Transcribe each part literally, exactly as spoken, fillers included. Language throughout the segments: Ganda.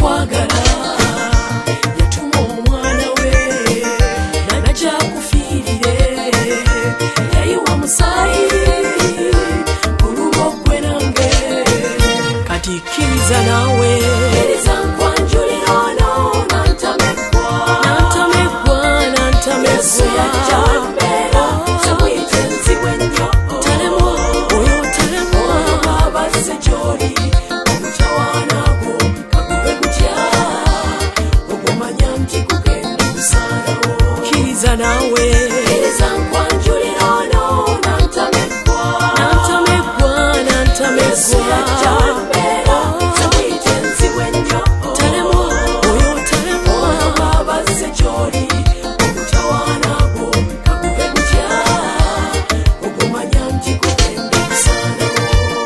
kwagala yatuma omwana we najja kufiirire yayiwa musaayi kuluma gwe nange kati kkiriza naawe kkiriza nkwanjulira ono nantamekwa nantamekwa nantamekwa samuyite nzibwe nnyo talemwa oyo talemwa abazze gy'oli omutawaana gwo kakube kutya ogumanya nti kugenda kusaanawo kkiriza naawe kkiriza nkwanjulira ono nantamekwa nantamekwa nantamekwa samuyite nzibwe nnyo talemwa oyo talemwa abazze gy'oli omutawaana gwo kakube kutya ogumanya nti kugenda kusaanawo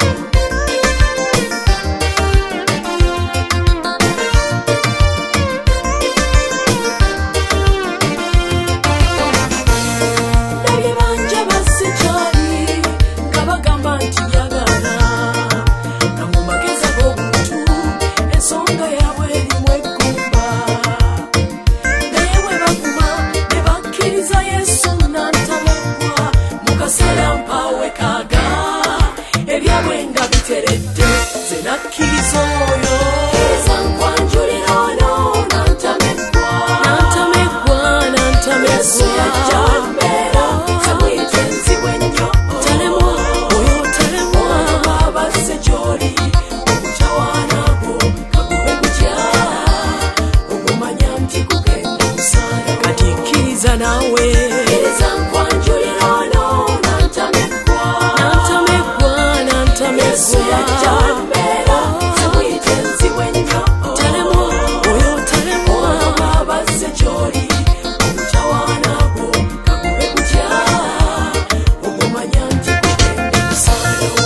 nabye banja basse gy'oli nga bagamba nti njagala nga mu magezi ag'obuntu ensonga yaabwe erimu eggumba naye bwe baguma ne bakkiriza yesu nantamekwa mu kaseera mpaawe kaaga ebyabwe nga biteredde nze nakkiriza oyo kkiriza nkwanjulira ono nantamekwa nantamekwa nantamekwa yajja mbeera samuyite nzibwe nnyo talemwa oyo talemwa abazze gy'oli omutawaana gwo kakube kutya ogumanya nti kugenda kusaanawo kati kkiriza naawe kkiriza nkwanjulira ono nantamekwa nantamekwa nantamekwa yajja mbeera samuyite nzibwe nnyo talemwa oyo talemwa abazze gy'oli omutawaana gwo kakube kutya ogumanya nti kugenda kusaanawo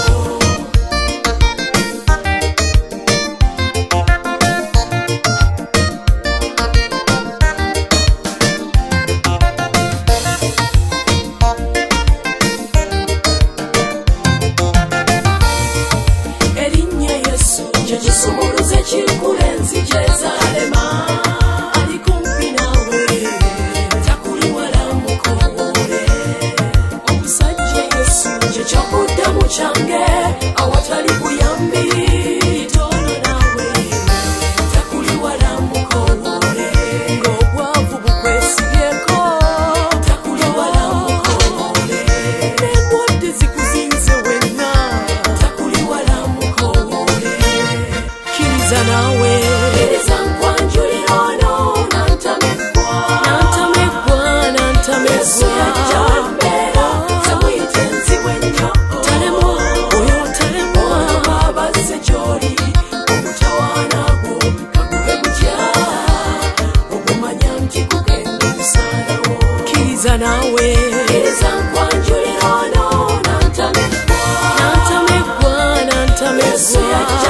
erinnya yesu kye kisumuluzo ekikula enzigi ezaalema ali kumpi naawe takuli wala mukowoole omusajja yesu kye kyokuddamu kyange awatali buyambi tono naawe takuli wala mukowoole ng'obwavu bukwesibyeko takuli wala mukowoole n'endwadde zikuzinze wenna takuli wala mukowoole kkiriza naawe kkiriza nkwanjulira ono nantamekwa nantamekwa nantamekwa yajja mbeera samuyite nzibwe nnyo talemwa oyo talemwa abazze gy'oli omutawaana gwo kakube kutya ogumanya nti kugenda kusaanawo kkiriza naawe kkiriza nkwanjulira ono nantamekwa nantamekwa nantamekwa